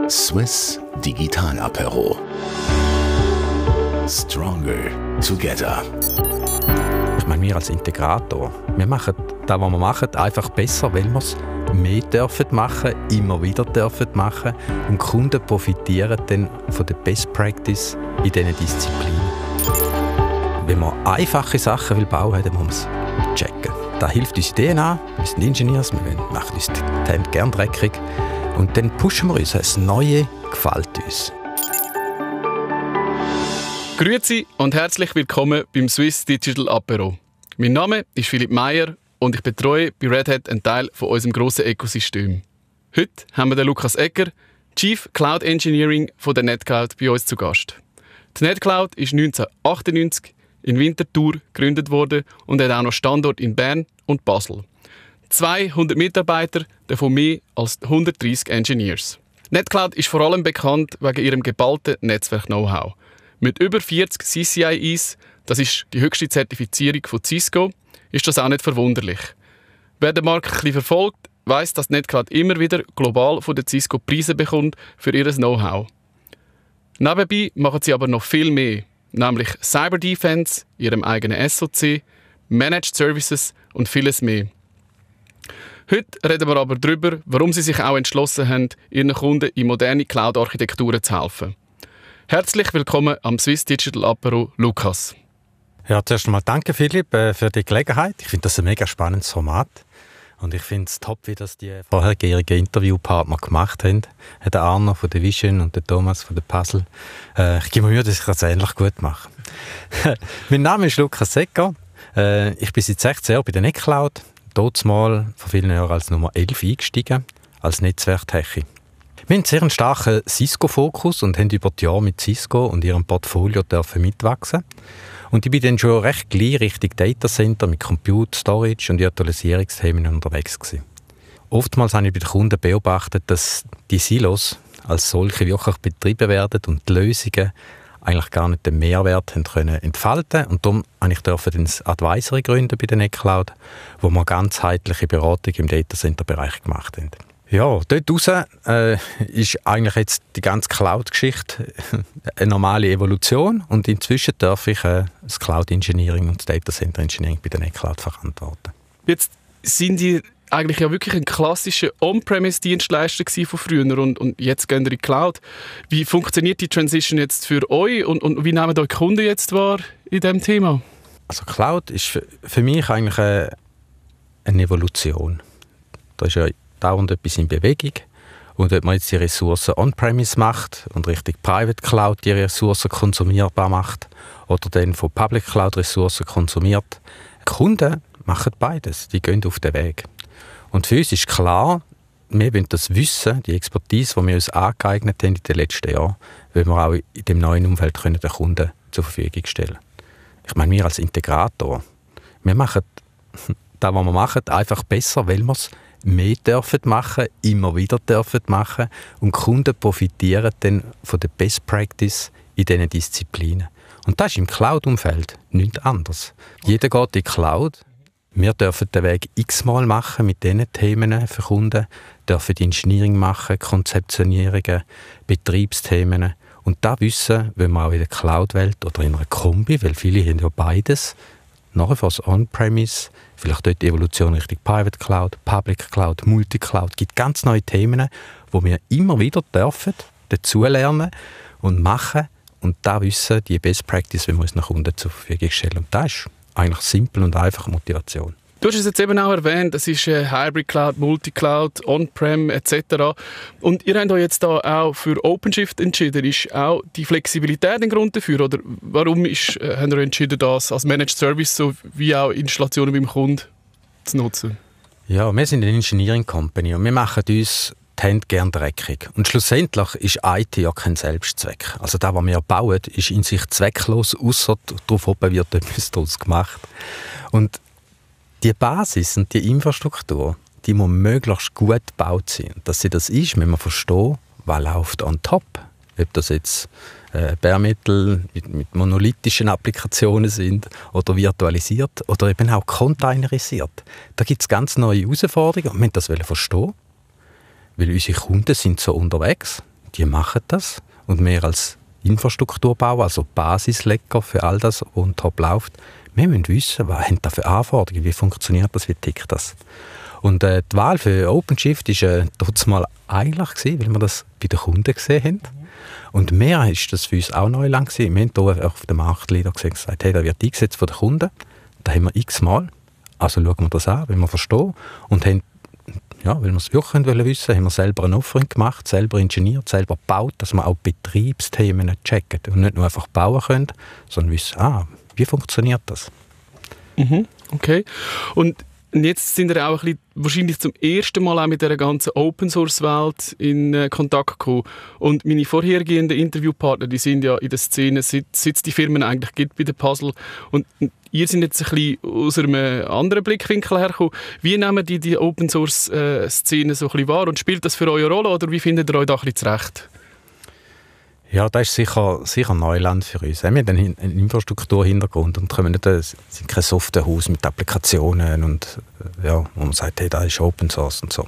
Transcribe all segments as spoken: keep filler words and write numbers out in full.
Swiss Digital Apero. Stronger together. Ich meine, wir als Integrator, wir machen das, was wir machen, einfach besser, weil wir es mehr dürfen machen, immer wieder dürfen machen und Kunden profitieren dann von der Best Practice in diesen Disziplinen. Wenn man einfache Sachen will bauen, dann muss man es checken. Das hilft uns D N A, wir sind Ingenieurs, wir machen uns die Hände gerne dreckig und dann pushen wir uns, das Neue gefällt uns. Grüezi und herzlich willkommen beim Swiss Digital Apero. Mein Name ist Philipp Meyer und ich betreue bei Red Hat einen Teil von unserem grossen Ökosystem. Heute haben wir den Lukas Egger, Chief Cloud Engineering von der NetCloud, bei uns zu Gast. Die NetCloud ist neunzehnhundertachtundneunzig in Winterthur gegründet worden und hat auch noch Standort in Bern und Basel. zweihundert Mitarbeiter, davon mehr als hundertdreissig Engineers. NetCloud ist vor allem bekannt wegen ihrem geballten Netzwerk-Know-how. Mit über vierzig C C I Es, das ist die höchste Zertifizierung von Cisco, ist das auch nicht verwunderlich. Wer den Markt ein bisschen verfolgt, weiss, dass NetCloud immer wieder global von der Cisco Preise bekommt für ihr Know-how. Nebenbei machen sie aber noch viel mehr, nämlich Cyber Defense, ihrem eigenen S O C, Managed Services und vieles mehr. Heute reden wir aber darüber, warum sie sich auch entschlossen haben, ihren Kunden in moderne Cloud-Architekturen zu helfen. Herzlich willkommen am Swiss Digital Apero, Lukas. Ja, zuerst einmal danke, Philipp, für die Gelegenheit. Ich finde das ein mega spannendes Format. Und ich finde es top, wie das die vorhergehenden Interviewpartner gemacht haben. Der Arno von der Vision und der Thomas von der Puzzle. Äh, ich gebe mir Mühe, dass ich das ähnlich gut mache. Mein Name ist Lukas Egger. Äh, ich bin seit sechzehn Jahren bei der NetCloud. Dort mal vor vielen Jahren als Nummer elf eingestiegen, als Netzwerktechie. Wir haben sehr einen starken Cisco-Fokus und haben über die Jahre mit Cisco und ihrem Portfolio dürfen mitwachsen. Und ich bin dann schon recht gleich Richtung Datacenter mit Compute, Storage und Virtualisierungsthemen unterwegs gewesen. Oftmals habe ich bei den Kunden beobachtet, dass die Silos als solche wirklich betrieben werden und die Lösungen eigentlich gar nicht den Mehrwert haben können entfalten. Und darum durfte ich das Advisory gründen bei der NetCloud, wo wir ganzheitliche Beratung im Datacenter-Bereich gemacht haben. Ja, dort raus äh, ist eigentlich jetzt die ganze Cloud-Geschichte eine normale Evolution und inzwischen darf ich äh, das Cloud-Engineering und das Datacenter-Engineering bei der NetCloud verantworten. Jetzt sind die eigentlich ja wirklich ein klassischer On-Premise-Dienstleister von früher und, und jetzt gehen wir in die Cloud. Wie funktioniert die Transition jetzt für euch und, und wie nehmen eure Kunden jetzt wahr in diesem Thema? Also Cloud ist für, für mich eigentlich eine, eine Evolution. Da ist ja dauernd etwas in Bewegung. Und ob man jetzt die Ressourcen On-Premise macht und Richtung Private Cloud die Ressourcen konsumierbar macht oder dann von Public Cloud Ressourcen konsumiert, Kunden machen beides. Die gehen auf den Weg. Und für uns ist klar, wir wollen das Wissen, die Expertise, die wir uns angeeignet haben in den letzten Jahren, wollen wir auch in dem neuen Umfeld können den Kunden zur Verfügung stellen. Ich meine, wir als Integrator, wir machen das, was wir machen, einfach besser, weil wir es mehr dürfen machen, immer wieder dürfen machen und Kunden profitieren dann von der Best Practice in diesen Disziplinen. Und das ist im Cloud-Umfeld nichts anderes. Jeder geht in die Cloud. Wir dürfen den Weg x-mal machen mit diesen Themen für Kunden, dürfen Engineering machen, Konzeptionierungen, Betriebsthemen. Und das Wissen wollen wir auch in der Cloud-Welt oder in einer Kombi, weil viele haben ja beides, nachher fürs On-Premise, vielleicht dort die Evolution Richtung Private Cloud, Public Cloud, Multicloud. Es gibt ganz neue Themen, wo wir immer wieder dürfen dazulernen und machen. Und da wissen, die Best Practice, wenn wir uns nach Kunden zur Verfügung stellen. Und das ist eigentlich simpel und einfache Motivation. Du hast es jetzt eben auch erwähnt, das ist Hybrid Cloud, Multicloud, On-Prem et cetera. Und ihr habt euch jetzt da auch für OpenShift entschieden. Ist auch die Flexibilität ein Grund dafür? Oder warum ist, äh, habt ihr entschieden, das als Managed Service sowie auch Installationen beim Kunden zu nutzen? Ja, wir sind eine Engineering Company und wir machen uns die Hände gerne dreckig. Und schlussendlich ist I T ja kein Selbstzweck. Also das, was wir bauen, ist in sich zwecklos, ausser darauf oben wird etwas daraus gemacht. Und die Basis und die Infrastruktur, die muss möglichst gut gebaut sein. Dass sie das ist, müssen wir verstehen, was läuft on top. Ob das jetzt äh, Bare Metal mit, mit monolithischen Applikationen sind oder virtualisiert oder eben auch containerisiert. Da gibt es ganz neue Herausforderungen und wir müssen das verstehen. Weil unsere Kunden sind so unterwegs. die machen das. Und wir als Infrastrukturbauer, also Basislecker für all das, was on top läuft, wir müssen wissen, was haben da für Anforderungen, wie funktioniert das, wie tickt das. Und äh, die Wahl für OpenShift war äh, trotz mal einfach gewesen, weil wir das bei den Kunden gesehen haben. Und mehr ist das für uns auch Neuland gewesen. Wir haben hier auf dem Marktleader gesagt, hey, da wird eingesetzt von den Kunden. Da haben wir x-mal. Also schauen wir das an, wenn wir verstehen. Und haben, ja, weil wir es wirklich wissen wollten, haben wir selber ein Offering gemacht, selber ingeniert, selber gebaut, dass wir auch Betriebsthemen checken und nicht nur einfach bauen können, sondern wissen, ah, wie funktioniert das? Mhm, okay. Und jetzt sind wir auch ein bisschen, wahrscheinlich zum ersten Mal auch mit dieser ganzen Open-Source-Welt in äh, Kontakt gekommen. Und meine vorhergehenden Interviewpartner, die sind ja in der Szene, seit, seit es die Firmen eigentlich gibt bei der Puzzle. Und ihr seid jetzt ein bisschen aus einem anderen Blickwinkel hergekommen. Wie nehmen die die Open-Source-Szene so ein bisschen wahr? Und spielt das für euch eine Rolle oder wie findet ihr euch da ein bisschen zurecht? Ja, das ist sicher, sicher Neuland für uns. Wir haben einen Infrastrukturhintergrund und können nicht, es sind kein Softwarehaus mit Applikationen und ja, wo man sagt, hey, das ist Open Source und so.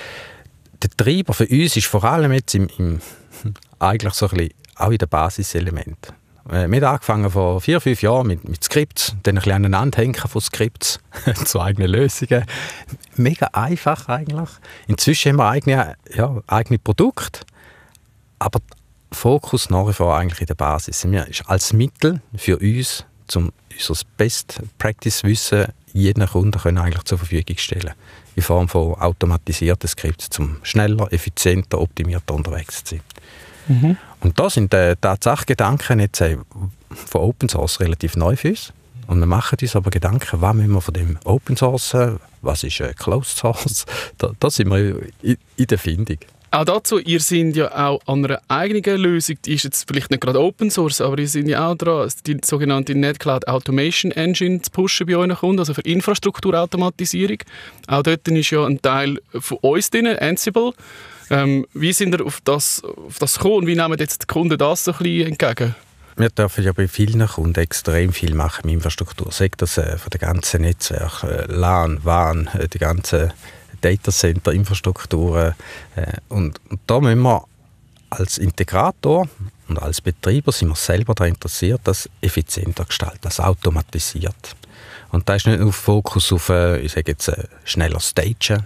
Der Treiber für uns ist vor allem jetzt im, im eigentlich so ein bisschen auch in den Basiselementen. Wir haben angefangen vor vier, fünf Jahren mit, mit Skripts, dann ein bisschen aneinander hängen von Skripts zu eigenen Lösungen. Mega einfach eigentlich. Inzwischen haben wir eigene, ja, eigene Produkte, aber Fokus nach wie vor eigentlich in der Basis. Wir ist als Mittel für uns, um unser Best-Practice-Wissen jedem Kunden können eigentlich zur Verfügung stellen, in Form von automatisierten Skripts, um schneller, effizienter, optimierter unterwegs zu sein. Mhm. Und da sind die Tatsache-Gedanken jetzt von Open Source relativ neu für uns. Und wir machen uns aber Gedanken, was müssen wir von dem Open Source, was ist Closed Source, da, da sind wir in, in der Findung. Auch dazu, ihr seid ja auch an einer eigenen Lösung, die ist jetzt vielleicht nicht gerade Open Source, aber ihr seid ja auch dran, die sogenannte NetCloud Automation Engine zu pushen bei euren Kunden, also für Infrastrukturautomatisierung. Auch dort ist ja ein Teil von uns drin, Ansible. Ähm, wie sind ihr auf das, auf das gekommen und wie nehmen jetzt die Kunden das so ein bisschen entgegen? Wir dürfen ja bei vielen Kunden extrem viel machen mit Infrastruktur. Sagt das äh, von den ganzen Netzwerken, äh, LAN, W A N, äh, die ganzen Datacenter, Infrastrukturen. Äh, und, und da müssen wir als Integrator und als Betreiber sind wir selber daran interessiert, das effizienter gestalten, das automatisiert. Und da ist nicht nur Fokus auf, äh, ich sage jetzt, äh, schneller Stagen,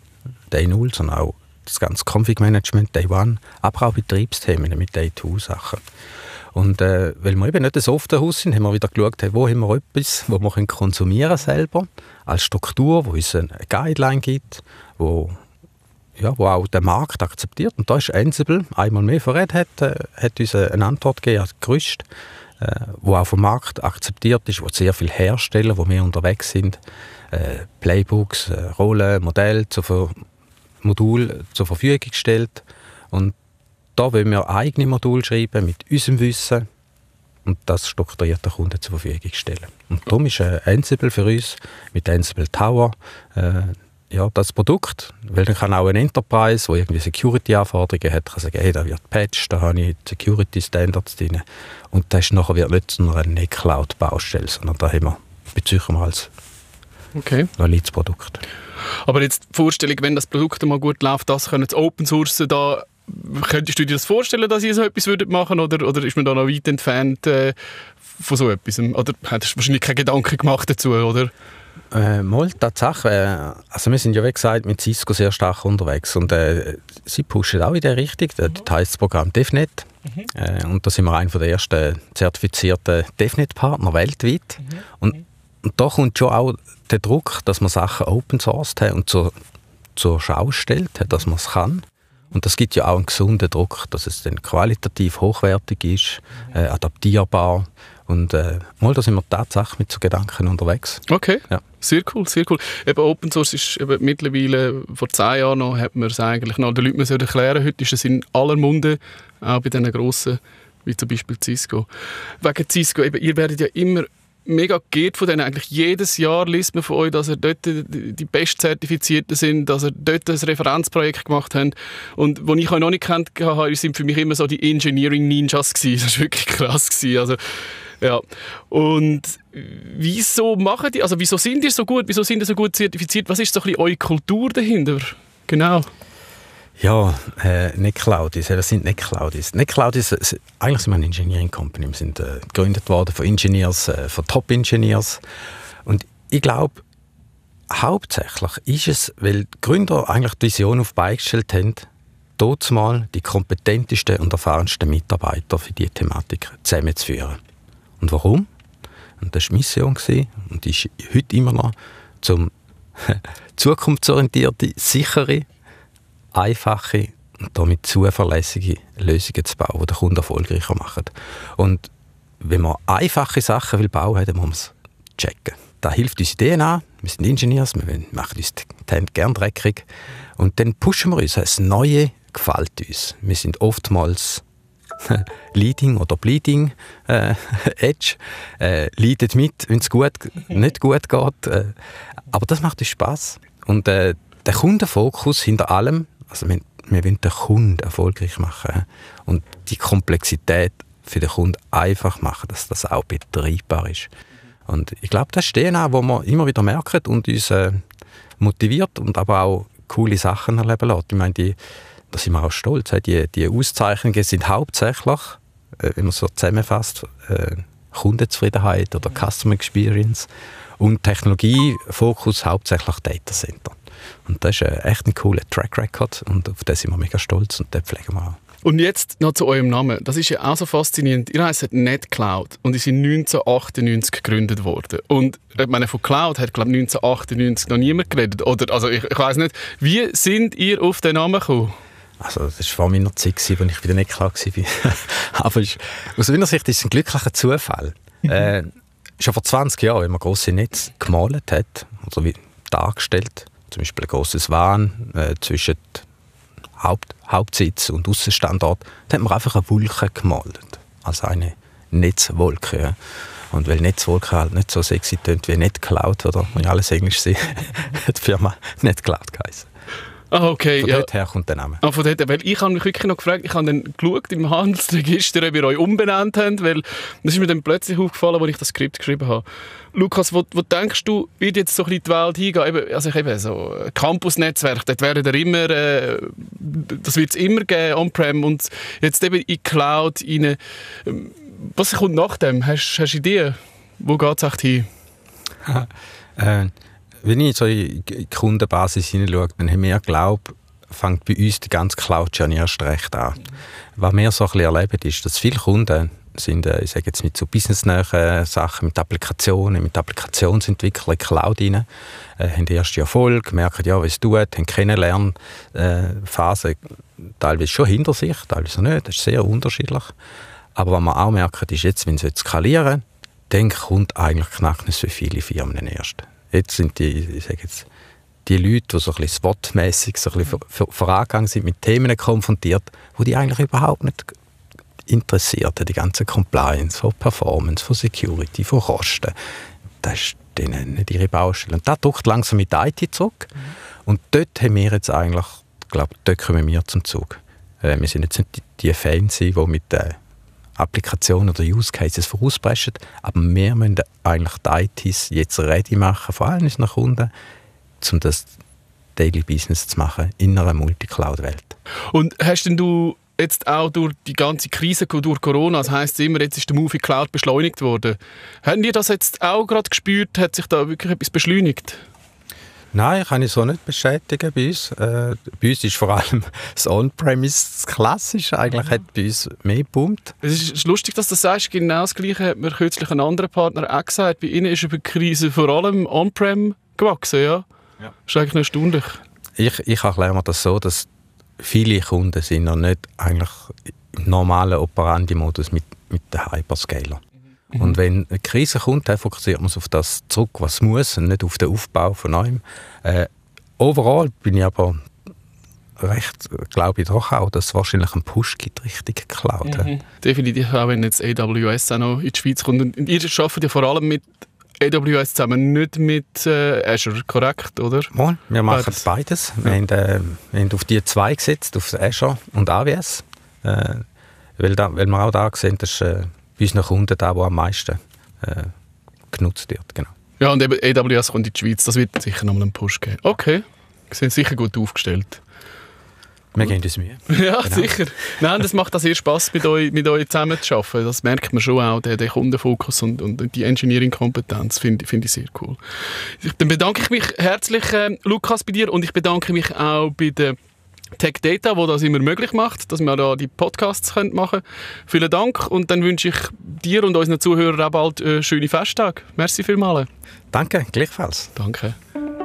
Day null, sondern auch das ganze Config-Management, Day one, aber auch Betriebsthemen mit Day two Sachen. Und äh, weil wir eben nicht ein Softwarehaus sind, haben wir wieder geschaut, hey, wo haben wir etwas, wo wir konsumieren selber, als Struktur, wo uns eine Guideline gibt, wo, ja, wo auch der Markt akzeptiert. Und da ist Ansible, einmal mehr von Red Hat, äh, hat uns eine Antwort gegeben als Gerüst, äh, wo auch vom Markt akzeptiert ist, wo sehr viele Hersteller, wo wir unterwegs sind, äh, Playbooks, äh, Rollen, Modelle, zur Modul zur Verfügung gestellt. Und da wollen wir eigene Module schreiben mit unserem Wissen und das strukturiert der Kunde zur Verfügung stellen. Und darum ist äh, Ansible für uns mit Ansible Tower äh, ja, das Produkt, weil dann kann auch ein Enterprise, der irgendwie Security-Anforderungen hat, kann sagen, hey, da wird patched, da habe ich Security-Standards drin. Und das ist nachher wird nicht nur eine NetCloud-Baustelle, sondern da haben wir, bezeichnen wir als okay. valides Produkt. Aber jetzt die Vorstellung, wenn das Produkt mal gut läuft, das können Sie open sourcen, da könntest du dir das vorstellen, dass ihr so etwas würdet machen oder, oder ist man da noch weit entfernt äh, von so etwas? Oder hättest du wahrscheinlich keine Gedanken gemacht dazu, oder? Äh, mal, Tatsache. Äh, also wir sind ja, wie gesagt, mit Cisco sehr stark unterwegs und äh, sie pushen auch in diese Richtung. Mhm. Das heisst das Programm DevNet. Mhm. Äh, und da sind wir einer der ersten zertifizierten DevNet-Partner weltweit. Mhm. Und, und da kommt schon auch der Druck, dass man Sachen open sourced hat und zur, zur Schau stellt, dass man es kann. Und das gibt ja auch einen gesunden Druck, dass es dann qualitativ hochwertig ist, äh, adaptierbar. Und äh, mal, da sind wir tatsächlich mit so Gedanken unterwegs. Okay, ja. Sehr cool, sehr cool. Eben Open Source ist eben mittlerweile, vor zehn Jahren noch, hat man es eigentlich noch den Leuten erklären. Heute ist es in aller Munde, auch bei diesen grossen, wie zum Beispiel Cisco. Wegen Cisco, eben, ihr werdet ja immer mega geehrt von denen. Eigentlich jedes Jahr liest man von euch, dass ihr dort die Bestzertifizierten sind, dass ihr dort ein Referenzprojekt gemacht habt. Und was ich euch noch nicht kennt habe, sind für mich immer so die Engineering Ninjas gewesen. Das war wirklich krass gewesen. Also, ja. Und wieso machen die, also wieso sind die so gut, wieso sind die so gut zertifiziert? Was ist so ein bisschen eure Kultur dahinter? Genau. Ja, äh, NetCloudis. Was sind NetCloudis? NetCloudis, äh, eigentlich sind wir eine Engineering Company. Wir sind äh, gegründet worden von Engineers, äh, von Top-Engineers. Und ich glaube, hauptsächlich ist es, weil die Gründer eigentlich die Vision auf die Beine gestellt haben, dort mal die kompetentesten und erfahrensten Mitarbeiter für diese Thematik zusammenzuführen. Und warum? Und das war die Mission und die ist heute immer noch, zum zukunftsorientierte, sichere, einfache und damit zuverlässige Lösungen zu bauen, die den Kunden erfolgreicher machen. Und wenn man einfache Sachen will bauen will, dann muss man es checken. Das hilft uns D N A. Wir sind Ingenieurs, wir machen uns die Hände gerne dreckig. Und dann pushen wir uns. Das Neue gefällt uns. Wir sind oftmals Leading oder Bleeding äh, Edge. Äh, leidet mit, wenn es gut, nicht gut geht. Äh, aber das macht uns Spass. Und äh, der Kundenfokus hinter allem, also wir, wir wollen den Kunden erfolgreich machen und die Komplexität für den Kunden einfach machen, dass das auch betreibbar ist. Und ich glaube, das ist D N A, wo wir immer wieder merken und uns äh, motiviert und aber auch coole Sachen erleben lässt. Ich meine, die, da sind wir auch stolz. Die, die Auszeichnungen sind hauptsächlich, äh, wenn man so zusammenfasst, äh, Kundenzufriedenheit oder Customer Experience und Technologiefokus hauptsächlich Data Center. Und das ist äh, echt ein cooler Track Record und auf den sind wir mega stolz und den pflegen wir auch. Und jetzt noch zu eurem Namen. Das ist ja auch so faszinierend. Ihr heisst NetCloud und ist in neunzehnhundertachtundneunzig gegründet worden. Und ich meine, von Cloud hat, glaube ich, neunzehnhundertachtundneunzig noch niemand geredet. Oder, also ich, ich weiss nicht, wie sind ihr auf den Namen gekommen? Also das war vor meiner Zeit, als ich bei der NetCloud war. Aber ist, aus meiner Sicht ist es ein glücklicher Zufall. äh, schon vor zwanzig Jahren, wenn man grosse Netze gemalt hat, also wie dargestellt, zum Beispiel ein grosses Van äh, zwischen Haupt, Hauptsitz und Aussenstandort, da hat man einfach eine Wolke gemalt. Also eine Netzwolke. Ja. Und weil Netzwolke halt nicht so sexy tönt wie NetCloud, oder wenn ich alles Englisch sehe, hat die Firma NetCloud geheißen. Ah, okay. Von ja. dort her kommt der Name. Ah, von dort, weil ich habe mich wirklich noch gefragt, ich habe dann geschaut im Handelsregister, ob ihr euch umbenannt habt, weil das ist mir dann plötzlich aufgefallen, als ich das Skript geschrieben habe. Lukas, wo, wo denkst du, wird jetzt so ein bisschen die Welt hingehen? Eben, also ich eben so Campus-Netzwerk, dort werden ihr immer, äh, das wird es immer geben, On-Prem und jetzt eben in Cloud rein. Was kommt nach dem? Hast du Ideen? Wo geht es echt hin? äh, Wenn ich so in die Kundenbasis hineinschaue, dann haben wir geglaubt, fängt bei uns die ganze Cloud-Journey erst recht an. Was wir so ein bisschen erleben, ist, dass viele Kunden sind, ich sage jetzt mit so businessnahen Sachen, mit Applikationen, mit Applikationsentwicklung, Cloud rein, äh, haben den ersten Erfolg, merken, ja, was es tut, haben Kennenlernphase äh, teilweise schon hinter sich, teilweise nicht, das ist sehr unterschiedlich. Aber was man auch merkt, ist jetzt, wenn sie jetzt skalieren, dann kommt eigentlich knackend so viele Firmen erst. Jetzt sind die, ich sage jetzt, die Leute, die so ein bisschen SWOT-mässig so ein bisschen vor, vorangegangen sind, mit Themen konfrontiert, wo die eigentlich überhaupt nicht interessiert, die ganze Compliance, von Performance, von Security, von Kosten. Das ist denen nicht ihre Baustelle. Und das drückt langsam mit der I T zurück. Mhm. Und dort haben wir jetzt eigentlich, ich glaube, dort kommen wir zum Zug. Äh, wir sind jetzt nicht die, die Fans, die mit den Applikationen oder Use Cases vorauspreschen, aber wir müssen eigentlich die I Ts jetzt ready machen, vor allem unseren Kunden, um das Daily Business zu machen in einer Multicloud-Welt. Und hast denn du jetzt auch durch die ganze Krise, durch Corona, das heisst immer, jetzt ist der Move in Cloud beschleunigt worden. Haben ihr das jetzt auch gerade gespürt? Hat sich da wirklich etwas beschleunigt? Nein, kann ich so nicht bestätigen bei uns. Äh, bei uns ist vor allem das On-Premise das Klassische. Eigentlich hat bei uns mehr geboomt. Es ist lustig, dass du das sagst. Genau das Gleiche hat mir kürzlich ein anderer Partner auch gesagt. Bei ihnen ist über die Krise vor allem On-Prem gewachsen. Ja? Ja. Das ist eigentlich noch erstaunlich. Ich, ich erkläre mir das so, dass viele Kunden sind noch nicht eigentlich im normalen Operandi-Modus mit, mit den Hyperscaler. Mhm. Und wenn eine Krise kommt, dann fokussiert man sich auf das zurück, was muss, und nicht auf den Aufbau von neuem. Äh, overall bin ich aber recht, glaube ich doch auch, dass es wahrscheinlich einen Push gibt, richtig Cloud. Mhm. Definitiv, auch wenn jetzt A W S auch noch in die Schweiz kommt. Und ihr arbeitet ja vor allem mit A W S zusammen, nicht mit äh, Azure, korrekt, oder? Mal, wir machen beides. beides. Ja. Wir, haben, äh, wir haben auf die zwei gesetzt, auf Azure und A W S. Äh, weil, da, weil wir auch da sehen, dass äh, bei unseren Kunden da, wo am meisten äh, genutzt wird. Genau. Ja, und eben A W S kommt in die Schweiz, das wird sicher noch mal einen Push geben. Okay, wir sind sicher gut aufgestellt. Wir geben uns Mühe. Ja, genau. Sicher. Nein, das macht auch sehr Spass, mit euch, mit euch zusammen zu arbeiten. Das merkt man schon auch, den, den Kundenfokus und, und die Engineering-Kompetenz finde find ich sehr cool. Dann bedanke ich mich herzlich, äh, Lukas, bei dir und ich bedanke mich auch bei der Tech Data, die das immer möglich macht, dass wir da die Podcasts machen können. Vielen Dank und dann wünsche ich dir und unseren Zuhörern auch bald äh, schöne Festtage. Merci vielmals. Danke, gleichfalls. Danke.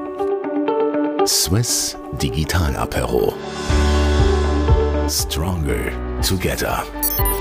Swiss Digital Apero. Stronger together.